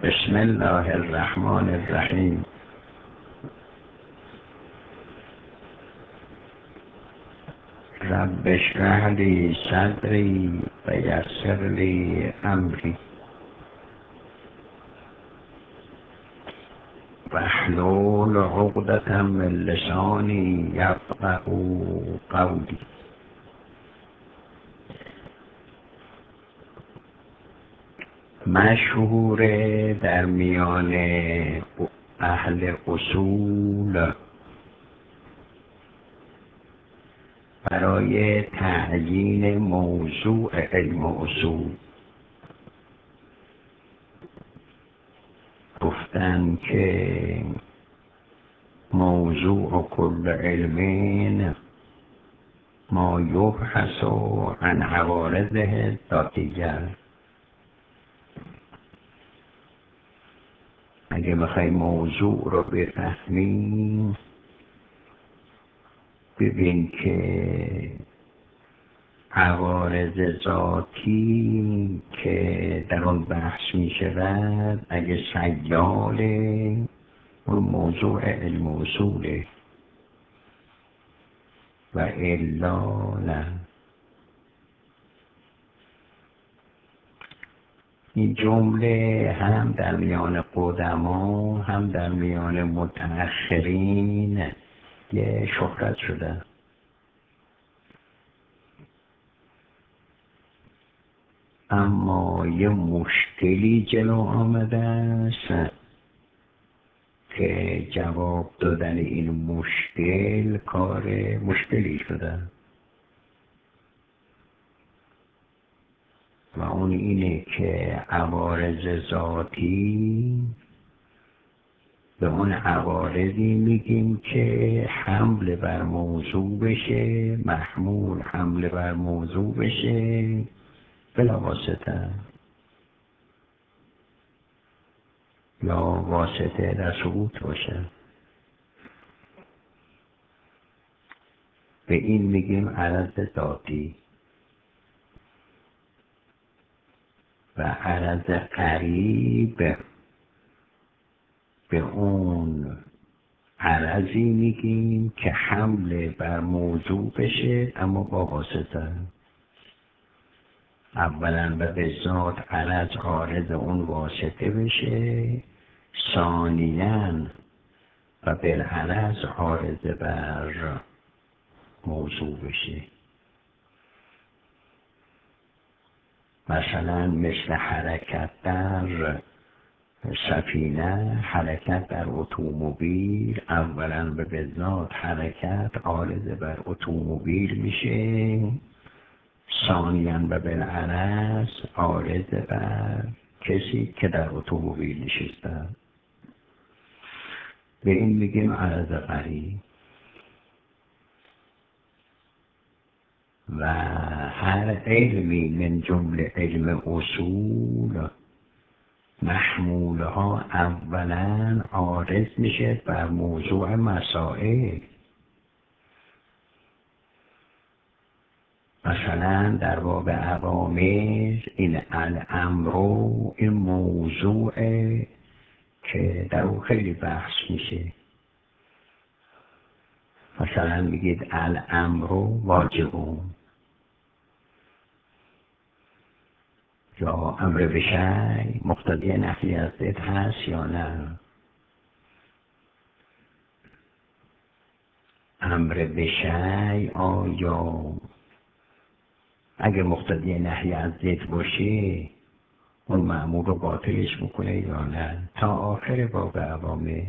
بسم الله الرحمن الرحیم. رب اشرح لی صدری و یسر لی امری واحلل عقدة من لسانی یفقهوا قولی. مشهور در میان اهل اصول برای تعیین موضوع علم اصول گفتن که موضوع کل علم ما یبحث عن عوارضه ذاتیه. اگه بخوای موضوع رو بفهمیم ببین که عوارض ذاتی که در اون بحث می شود اگه سیاله اون موضوع علم اصوله و الا نه. این جمله هم در میان قدما هم در میان متأخرین یه شهرت شده، اما یه مشکلی جلو آمده است که جواب دادن این مشکل کار مشکلی شده و اون اینه که عوارض ذاتی به اون عوارضی میگیم که حمل بر موضوع بشه، محمول حمل بر موضوع بشه بلا واسطه یا واسطه در ثبوت باشه. به این میگیم عرض ذاتی و عرض قریب به اون عرضی میگیم که حمله بر موضوع بشه اما با واسطه. اولا و به ذات عرض عارض اون واسطه بشه، ثانیاً و بالعرض عارض بر موضوع بشه. مثلا مثل حرکت در سفینه، حرکت در اتومبیل، اولا به ذات حرکت عارض بر اتومبیل میشه، ثانیاً و بالعرض عارض بر کسی که در اتومبیل نشسته. به این میگیم عرض قریب. و هر علمی من جمله علم اصول محمولها اولا عارض میشه بر موضوع مسائل. مثلا در باب اوامر این الامر این موضوع که در اون خیلی بحث میشه. مثلا میگید الامر واجبون یا امر به شیء مقتضی نفی از ضد هست یا نه. امر به شیء آیا اگه مقتضی نهی از ضد باشه اون مأمور رو باطلش میکنه یا نه، تا آخر باب اوامر.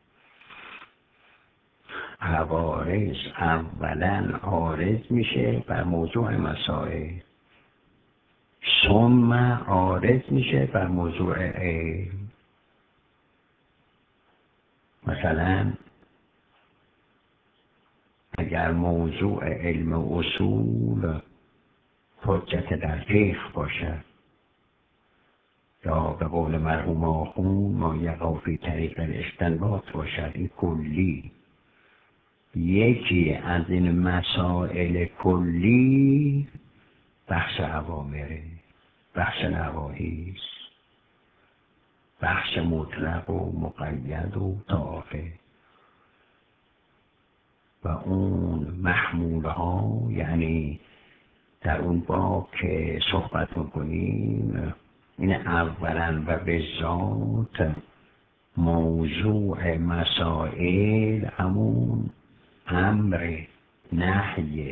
عوارض اولا عارض میشه بر موضوع مسائل، ثم عارض میشه بر موضوع علم. مثلا اگر موضوع علم اصول حجت در فقه باشد یا به قول مرحوم آخوند ما یقع فی طریق الاستنباط باشد، این کلی یکی از این مسائل کلی بحث اوامره، بحث نواهی است. بخش مطلق و مقید و تا آخر. و اون محموله ها یعنی در اون باب که صحبت میکنیم این اولا و به ذات موضوع مسائل همون امر نهی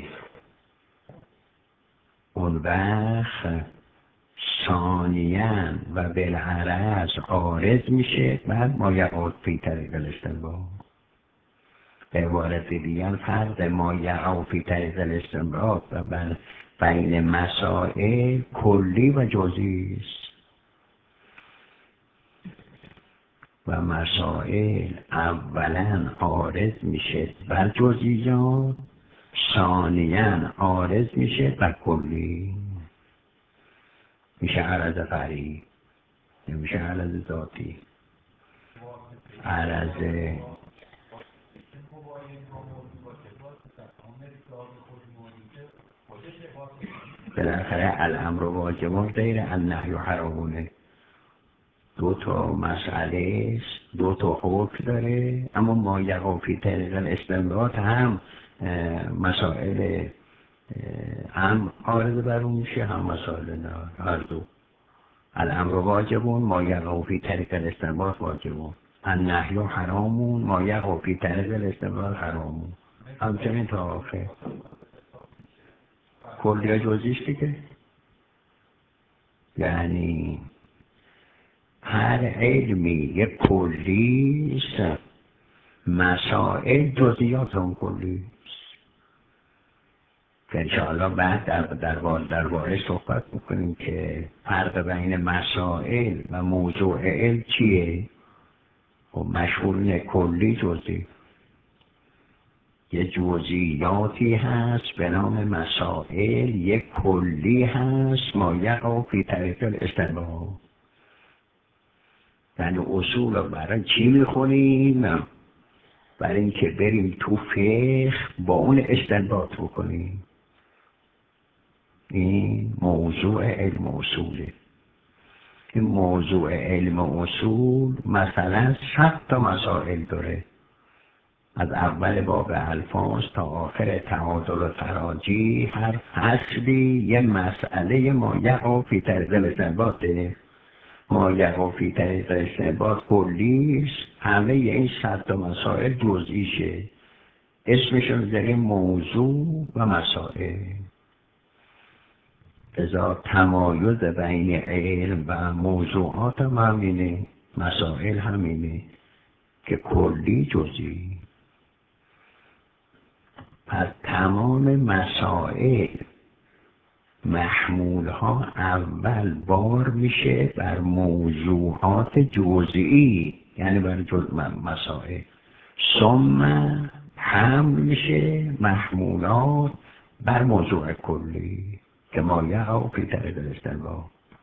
اون وقت ثانیاً و بالعرض عارض میشه بعد ما یقعد فی طریق الاستنباط. به عبارت دیگر فرق ما یقع فی طریق الاستنباط و بین مسائل کلی و جزئی است و مسائل اولا عارض میشه بر جزئیات، ثانیاً عارض میشه بر کلی. میشه عرض فرعی، نمیشه عرض ذاتی. عرض بالاخره الامر واجبون غیر النهی حرامونه. دو تا مسئله است، دو تا حکم داره، اما ما یقع فی طریق الاستنباط هم مسائل هم عارض بر اون میشه هم مسائل نه، هر دو. الامر واجبون ما یقع فی طریق الاستنباط واجبون، النهی حرامون ما یقع فی طریق الاستنباط حرامون، همچنین تا آخر. کلیه جزئیش دیگه، یعنی هر علمی یک کلیست، مسائل جزئیات اون کلی. که انشاءالله بعد درباره صحبت میکنیم که فرق بین مسائل و موضوع علم چیه. و مشهورین کلی جزئی. یه جزئیاتی هست به نام مسائل، یک کلی هست ما یقع فی طریق الاستنباط. یعنی اصول رو برای چی میخونیم؟ برای اینکه بریم تو فقه با اون استنباط بکنیم. این موضوع علم اصوله. این موضوع علم اصول مثلا 100 تا مسائل داره، از اول باب الفاظ تا آخر تعادل و تراجیح. هر فصلی یه مسئله ما یقع فی طریق الاستنباطه. ما یقع فی طریق الاستنباط کلیش، همه این 100 تا مسائل جزئیشه، اسمشون داریم موضوع و مسائل. لذا تمایز بین علم و موضوعات هم همینه، مسائل همینه که کلی جزئی. پس تمام مسائل محمولها اول بار میشه بر موضوعات جزئی، یعنی بر مسائل، ثم حمل میشه محمولات بر موضوع کلی که ما یقع فی طریق الاستنباط.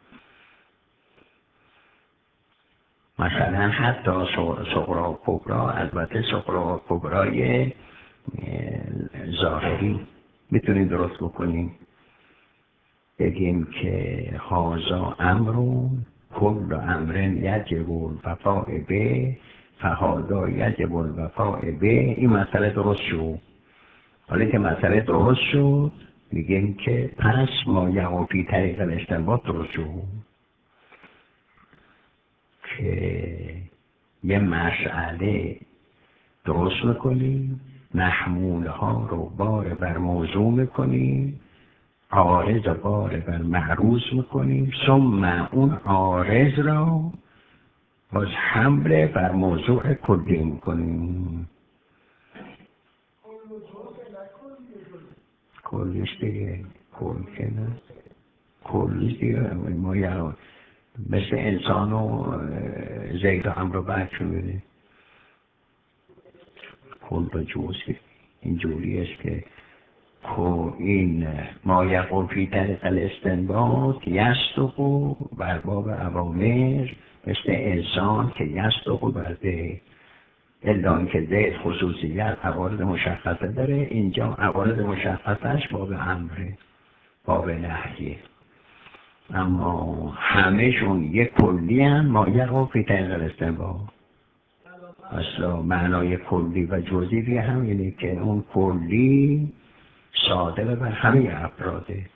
مثلا حتی صغرا و کبرا، البته صغرا و کبرای ظاهری میتونیم درست بکنیم، بگیم که هذا امر کل امر یجب الوفاء به فهذا یجب الوفاء به. این مسئله درست شد. حالا که مسئله درست شد میگیم که پس ما یقع فی طریق الاستنباط درست شد، که یه مسئله درست میکنیم، محمولها رو بار بر موضوع میکنیم، عارض بار بر معروض میکنیم، ثم اون عارض را باز حمله بر موضوع کلی میکنیم. کلیش دیگه کل که نه، کلیش دیگه ما یه مثل انسان و زید و عمرو بچه میده کل و جزئی. این جوری است که این ما یقع فی طریق الاستنباط یصدق بر باب اوامر، مثل انسان که یصدق بر ده، الا اینکه ده خصوصیت عوارض مشخصه داره، اینجا عوارض مشخصش باب امره، باب نهیه. اما همهشون یک کلی هم مایه فی طریق الاستنباط. اصلا معنای کلی و جزئی هم اینه که اون کلی صادق بر همه افراده.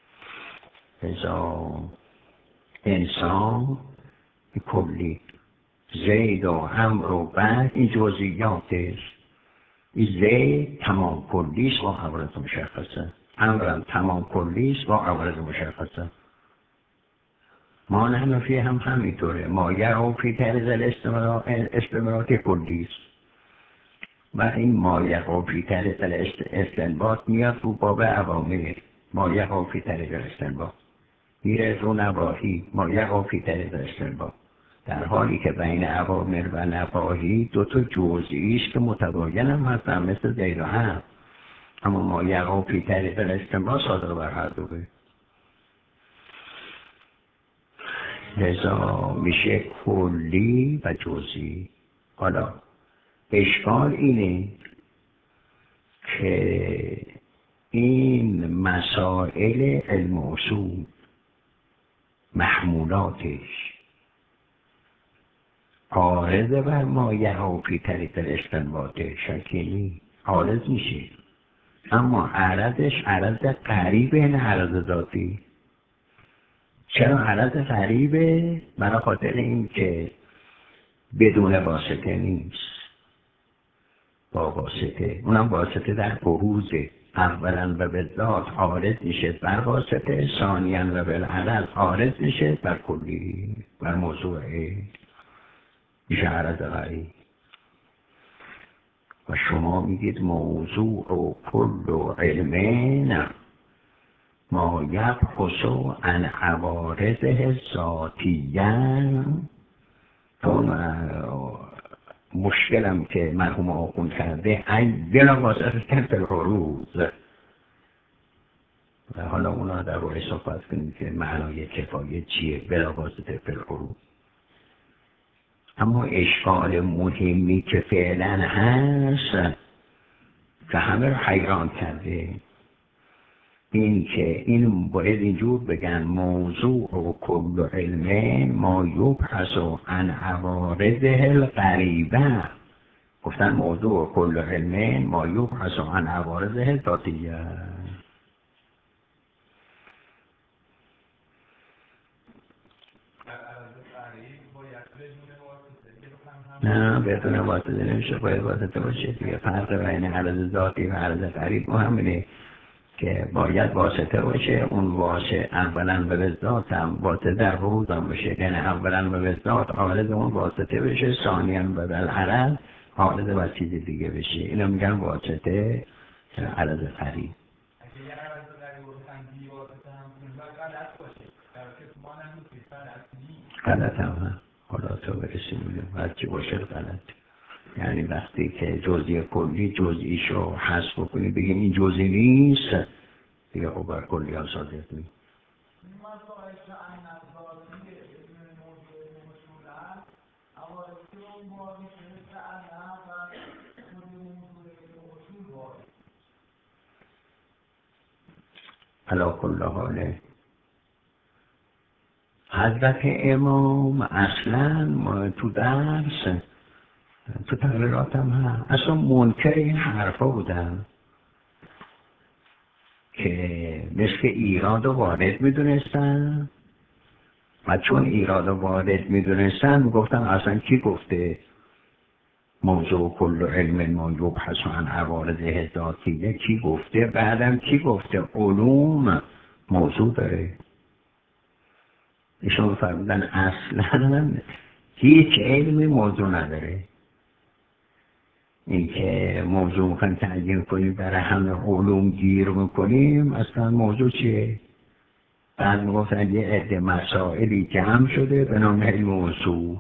ازا انسان کلی، زید و امر و بعد این جزئیات است. این زید تمام کلیست با عوارض مشخصه، امرم تمام کلیست با عوارض مشخصه. ما نحنفی هم همینطوره، مایه او فی طریق استمرات کلیست و این مایه او فی طریق استنباط میاد رو باب عوامل. مایه او فی طریق استنباط میره رو نواهی، مایه او فی طریق استنباط، در حالی که بین اوامر و نواهی دو تا جزئی است که متباین هم هستن مثل زید و هم، اما مایه او فی طریق استنباط صادق بر هر دوه. لذا میشه کلی و جزئی. حالا اشکال اینه که این مسائل علم اصول محمولاتش عارض بر مایه و فی طریق الاستنباط شکلی عارض میشه، اما عرضش عرض قریبه نه عرض ذاتی. چرا عرض غریبه؟ برای خاطر این که بدون واسطه نیست، با واسطه، اونم واسطه در بروزه. اولا و به ذات عارض میشه بر واسطه، ثانیا و بالعرض عارض میشه بر کلی، بر موضوعه، میشه عرض غریب. و شما میگید موضوع و کل و علمه ما یبحث عن عوارضه ذاتیه. اون مشکلم که مرحوم آخوند کرده این بلا واسطه فی الحروز، و حالا اونا در روی صحبت کنیم که معنای کفایه چیه بلا واسطه فی الحروز. اما اشکال مهمی که فعلا هست که همه رو حیران کرده این که این باید اینجور بگن موضوع و کل علمه ما یبحث عن عوارضه الغریبه. گفتن موضوع و کل علمه ما یبحث عن عوارضه ذاتیه. نه بدون واسطه نمیشه، باید واسطه باشه دیگه. فرق بین عرض ذاتی و عرض غریب مهمه که باید واسطه باشه. اون واسطه اولا و به ذات هم واسطه در بروز هم باشه، یعنی اولا و به ذات عارض اون واسطه بشه، ثانیا و بالعرض عارض و چیز دیگه بشه. اینو میگن واسطه عرض غریب. غلط هم هست. حالا تو برسیم میگم هرچی باشه غلط. یعنی وقتی که جزئی کلی جزئیشو حذف بکنی بگیم این جزئی نیست دیگه، خب بر کلی ها صادق نیست. علا کل حاله حضرت امام اصلا تو درس تو تقریرات هم هست اصلا منکر این حرفا بودن که مثل ایراد و وارد میدونستن، و چون ایراد و وارد میدونستن میگفتن اصلا کی گفته موضوع کل علم ما یبحث عن عوارض ذاتیه، کی گفته؟ بعدم کی گفته علوم موضوع داره. ایشون فرمودن اصلا هیچ علمی موضوع نداره. این که موضوع میخوایم تعیین کنیم برای همه علوم گیر میکنیم، اصلا موضوع چیه؟ بعد میگفتن یه عده مسائلی جمع شده به نام علم اصول،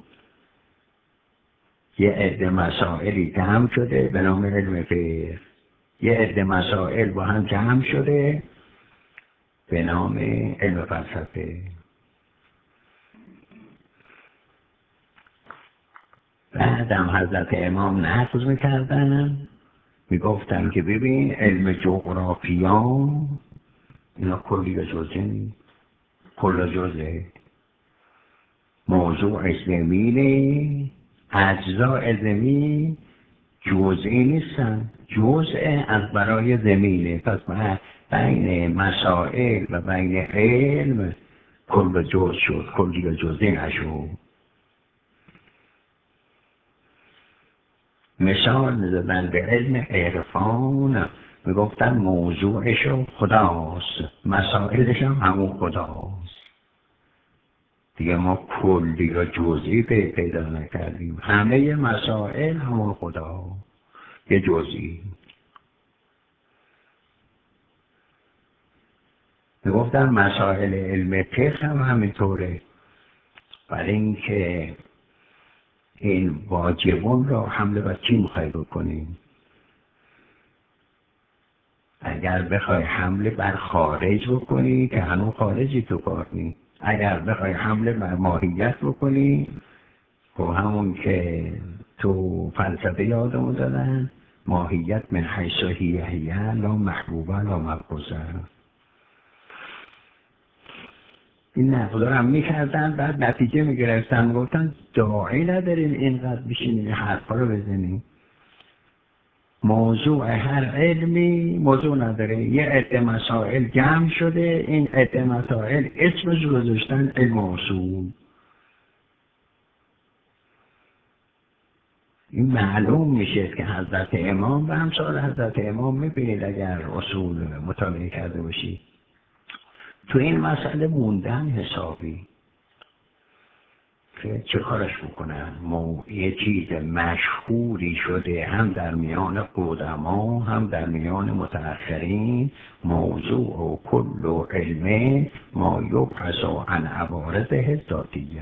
یه عده مسائلی جمع شده به نام علم فقه، یه عده مسائل با هم جمع شده به نام علم فلسفه. بعدم حضرت امام نقض میکردن، میگفتن که ببین علم جغرافیا اینا کلی جزئی نیست. کل و جزه. موضوع زمینه، اجزاء زمین جزئی نیستن، جزء از برای زمینه. پس بین مسائل و بین علم کل و جز شد، کلی و جزئی نشد. مثال می‌زدن به علم عرفان، میگفتن موضوعشو خداست، مسائلش هم همون خداست. دیگه ما کلی و جزئی پیدا نکردیم، همه مسائل همون خدا، یه جزئی. میگفتن مسائل علم فقه هم همینطوره، برای اینکه این واجبون رو حمله بر چی میخوای بکنیم؟ اگر بخوای حمله بر خارج بکنی که هنوز خارجی تو کار نی، اگر بخوای حمله بر ماهیت بکنی خب همون که تو فلسفه یادمون دادن، ماهیت من حیث هی لا محبوبه لا مبغوضه. این نقضا هم میکردن، بعد نتیجه میگرفتن، گفتن داعی نداریم اینقدر بشینیم این حرفا رو بزنیم. موضوع هر علمی موضوع نداره، یه عده مسائل جمع شده، این عده مسائل اسمش رو گذاشتن علم اصول. این معلوم میشه که حضرت امام و همسال حضرت امام میبینید اگر اصول مطالعه کرده باشید تو این مسئله موندن حسابی که چه کارش بکنن. یه چیز مشهوری شده هم در میان قدما هم در میان متأخرین، موضوع و کل و علمه ما یبحث عن عوارضه ذاتیه.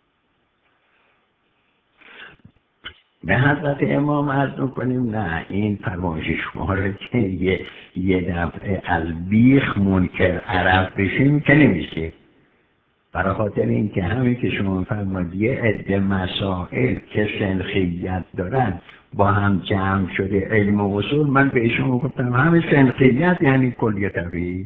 به حضرت امام عرض میکنیم نه، این فرمایش شما رو که یه دفعه از بیخ منکر عرب بشیم که نمیشه. برای خاطر اینکه همین که شما فرمایید یه عده مسائل که سنخیت دارن با هم جمع شده علم و اصول، من به شما گفتم همین سنخیت یعنی کلیه طبیعی.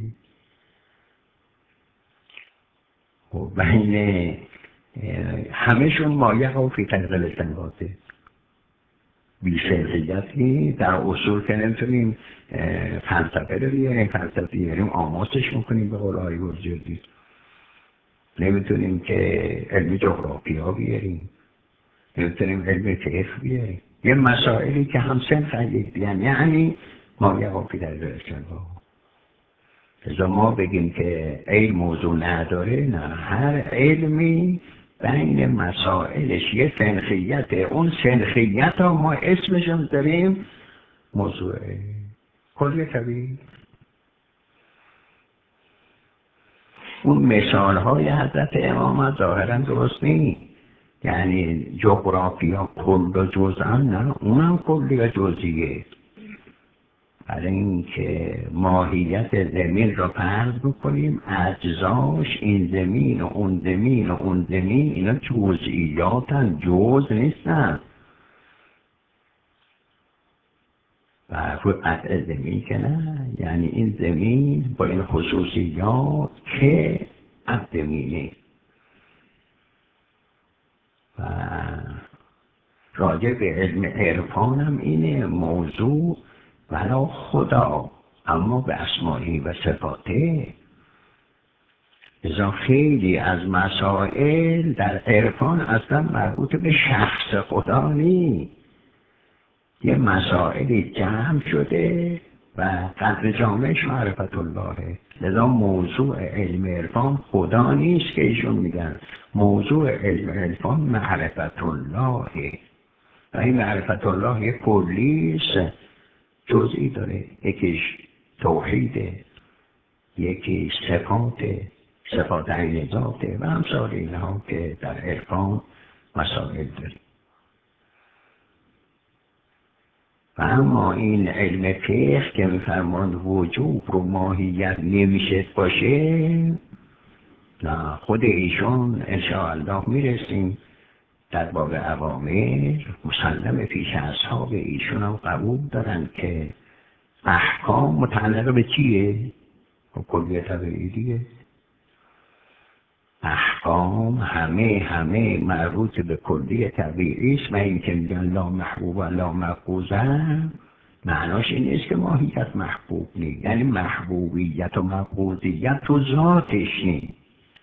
و بین همهشون مایه و فی طریق الاستنباطه. بی سنخیتی در اصول که نمیتونیم فلسفه رو بیاریم، فلسفه بیاریم آماسش میکنیم به قول آقای گرجردی، نمیتونیم که علم جغرافیا بیاریم، نمیتونیم علم فقه بیاریم. یه مسائلی که هم سنخ یعنی ما یه قافی در درستن ازا ما بگیم که علم موضوع نداره، نه، هر علمی بین مسائلش یه سنخیته، اون سنخیت ها ما اسمش هم داریم موضوعه کلی طبیعی. اون مثال های حضرت امام ظاهرا درست نیست، یعنی جغرافیا کل و جزء نه، اونم کلی و جزئیه. برای اینکه ماهیت زمین را فرض بکنیم، اجزاش این زمین و اون زمین و اون زمین اینا جزئیاتن، جزء نیستن. و روی قطع زمین که نه، یعنی این زمین با این خصوصیات که از زمینه. و راجع به علم عرفان هم اینه موضوع ولا خدا، اما به اسمایی و صفاته. ازا خیلی از مسائل در عرفان اصلا مربوط به شخص خدا نیست، یه مسائلی جمع شده و قدر جامعش معرفت اللهه. لذا موضوع علم عرفان خدا نیست که ایشون میگن، موضوع علم عرفان معرفت اللهه. و این معرفت الله یک کلیست، جزئی داره، یکیش توحیده، یکی صفات عین ذاته و همسال اینها که در عرفان مسائل داریم. و اما این علم فقه که میفرمان وجوب و ماهیت نمیشه باشه، نه، خود ایشون انشاءالله میرسیم در باب اوامر مسلم پیش اصحاب ایشون هم قبول دارن که احکام متعلق به چیه؟ کلیه طبیعی دیگه. احکام همه مربوط به کلی طبیعی است و این که میگن لا محبوب و لا مقبوضه معناش این نیست که ماهیت محبوب نیست، یعنی محبوبیت و مقبوضیت تو ذاتش نیست.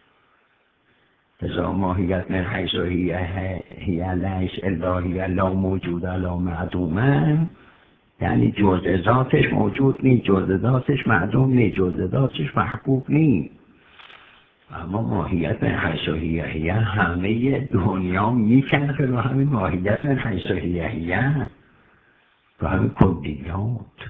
لذا ماهیت من حیث هی لیس الا هی لا موجود لا معدومه، یعنی جزء ذاتش موجود نیست، جزء ذاتش معدوم نیست، جزء ذاتش محبوب نیست. اما ماهیت من حیث هی همه دنیا میکنه رو همین ماهیت من حیث هی رو همین کلیات.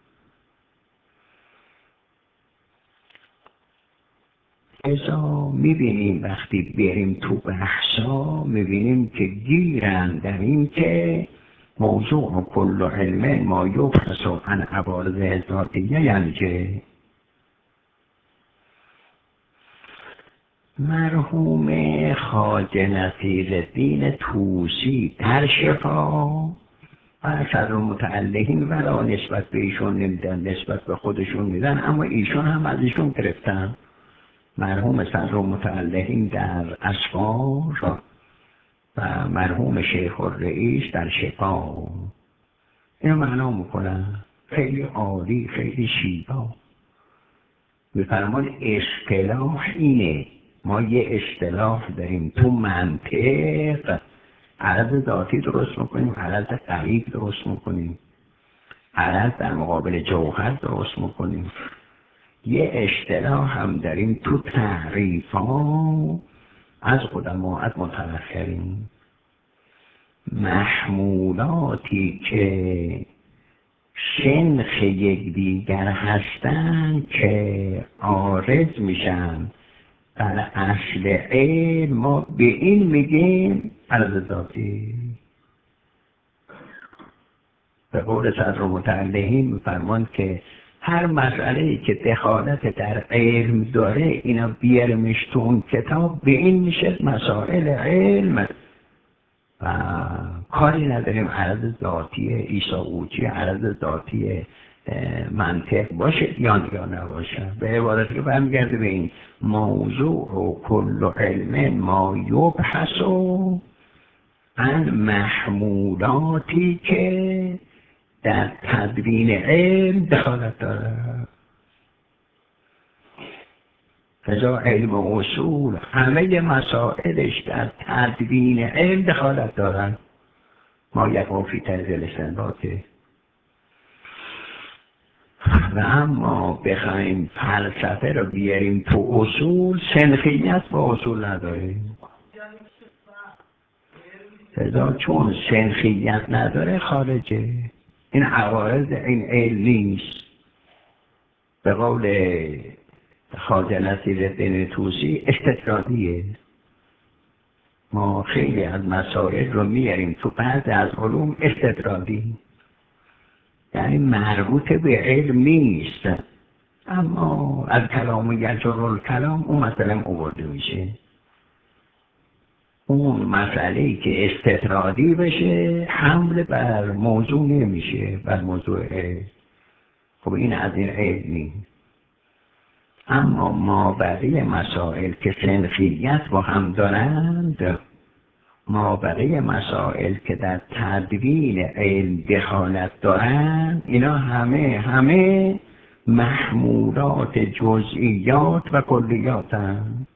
ازا میبینیم وقتی بریم تو بحثا میبینیم که گیرن در این که موضوع کل علم ما یبحث عن عوارض ذاتیه، یعنی که مرحوم خواجه نصیرالدین طوسی در شفا صدر متعلقین ولا نسبت به ایشون نمیدن، نسبت به خودشون میدن، اما ایشون هم از ایشون گرفتن. مرحوم صدر متعلقین در اسفار و مرحوم شیخ الرئیس در شفا اینو معنا میکنن. خیلی عالی، خیلی شیوا. میفرمان اصطلاح اینه، ما یه اصطلاح داریم تو منطق، عرض ذاتی درست میکنیم، عرض غریب درست میکنیم، عرض در مقابل جوهر درست میکنیم. یه اصطلاح هم داریم تو تعریفا از قدما از متأخرین، محمولاتی که شنخ یکدیگر هستن که عارض میشن در اصل علم، ما به این میگیم عرض ذاتی. به قول صدر متعلقین میفرمان که هر مسئله‌ای که دخالت در علم داره اینا بیارمش تو اون کتاب، به این میشه مسائل علم و کاری نداریم عرض ذاتی عیسی اوچی، عرض ذاتی منطق باشه یا نباشه. به عبارت که برمیگرده به این موضوع و کل علم ما یبحث عن محمولاتی که در تدوین علم دخالت داره. فضا علم و اصول همه مسائلش در تدوین علم دخالت دارن. ما یقع فی طریق الاستنباطه. و اما بخوایم فلسفه رو بیاریم تو اصول، سنخیت با اصول نداریم. فضا چون سنخیت نداره خارجه. این عوارض این علم نیست. به قول خواجه نصیرالدین طوسی استطرادیه. ما خیلی از مسائل رو میاریم تو بعض از علوم استطرادی، یعنی مربوط به علم نیست، اما از کلام یجر الکلام اون مسئله آورده میشه. اون مسئله‌ای که استطرادی بشه حمل بر موضوع نمیشه، بر موضوع علم. خب این از این علم نیست. اما ما بقیه مسائل که سنخیت با هم دارند، ما بقیه مسائل که در تدوین علم دخالت دارند، اینا همه محمولات جزئیات و کلیات هستند.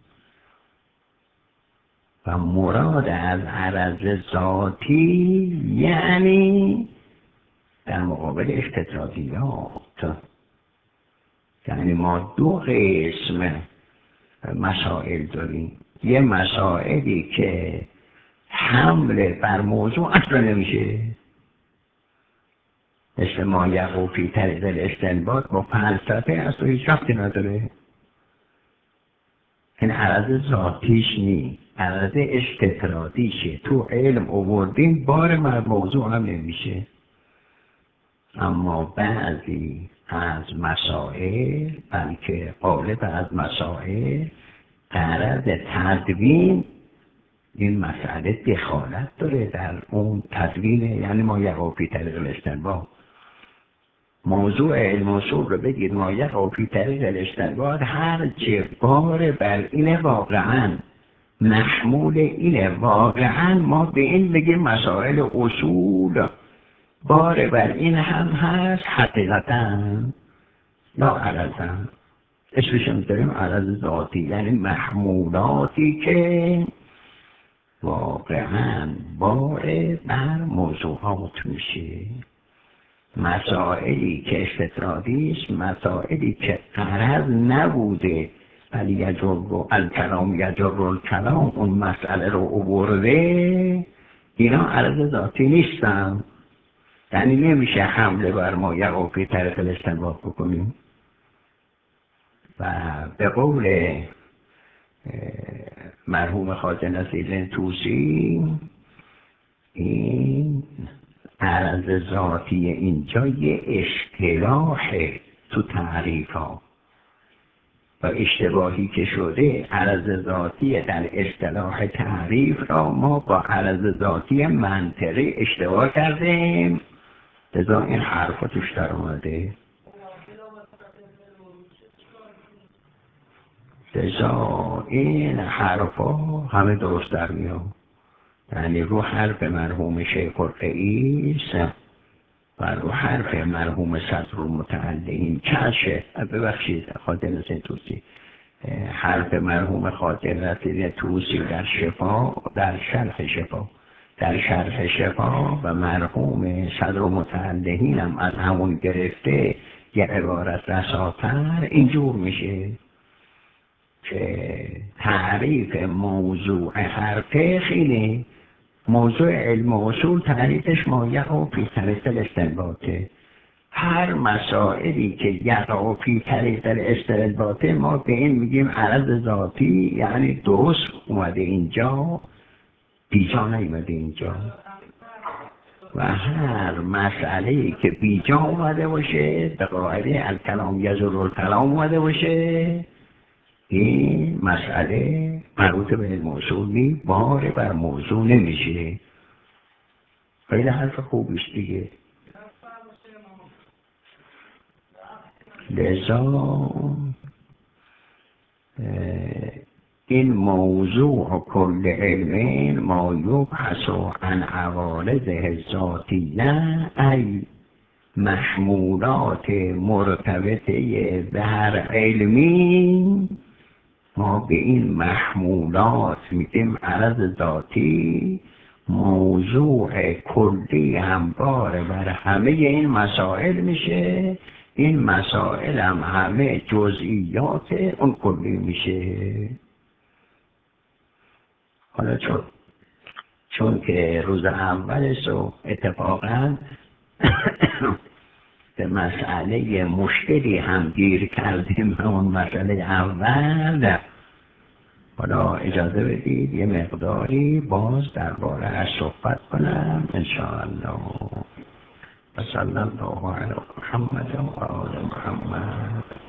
و مراد از عرض ذاتی یعنی در مقابل استطرادیات، یعنی ما دو قسم مسائل داریم. یه مسائلی که حمله بر موضوع اصلا نمیشه، مثل ما یقع فی طریق الاستنباط با فلسفه اصلا هیچ ربطی نداره. این عرض ذاتیش نیست، عرض استطرادیشه. تو علم آوردیم بار موضوع هم نمیشه. اما بعضی از مسائل، بلکه غالب از مسائل غرض تدوین این مسئله دخالت داره در اون تدوین، یعنی ما یقع فی طریق الاستنباط. موضوع علم اصول رو بگید ما یقع فی طریق الاستنباط، هر چه بار بر این واقعا محمول اینه. واقعا ما به این بگیم مسائل اصول بار بر این هم هست حقیقتا یا عرضا اسمشون داریم عرض ذاتی، یعنی محمولاتی که واقعا بار بر موضوعات میشه، مسائلی که استطرادی است، مسائلی که غرض نبوده ولی یجر الکلام یجر الکلام اون مسئله رو عبورده، اینا عرض ذاتی نیستن. یعنی نمیشه حمله بر ما یقوفی طریق الاستنباط بکنیم. و به قول مرحوم خواجه نصیرالدین طوسی، این عرض ذاتی اینجا یه اصطلاح تو تعریف ها و اشتباهی که شده عرض ذاتی در اصطلاح تعریف را ما با عرض ذاتی منطقی اشتباه کردیم، لذا این حرفا توش در اومده. لذا این حرفا همه درست در میاد. یعنی رو حرف مرحوم شیخ الرئیس و رو حرف مرحوم صدرالمتعلین چشه، ببخشید خاطر نسین توسی، حرف مرحوم خاطر نسین توسی در شفا، در شرح شفا و مرحوم صدرالمتعلین هم از همون گرفته یه عبارت رساتر اینجور میشه که تعریف موضوع حرفه خیلی موضوع علم و اصول تعریفش مایقع فی طریق الاستنباطه. هر مسائلی که یقع فی طریق الاستنباطه ما به این میگیم عرض ذاتی، یعنی درست اومده اینجا بیجا نیومده اینجا. و هر مسئله‌ای که بیجا اومده باشه به قاعده الکلام یجر الکلام اومده باشه، این مسئله مربوط به علم اصولی بار بر موضوع نمیشه. خیلی حرف خوبیست دیگه. لذا این موضوع کل علم ما یبحث عن عوارضه ذاتیه ای محمولات مرتبطه به هر علمی، ما به این محمولات میگیم عرض ذاتی. موضوع کلی همواره بر همه این مسائل میشه، این مسائل هم همه جزئیات اون کلی میشه. حالا چون که روز اولش رو اتفاقا به مسئله مشکلی هم گیر کردیم به اون مسئله اول، حالا اجازه بدید یه مقداری باز درباره صحبت کنم انشاءالله. و صلی الله علی محمد و آل محمد.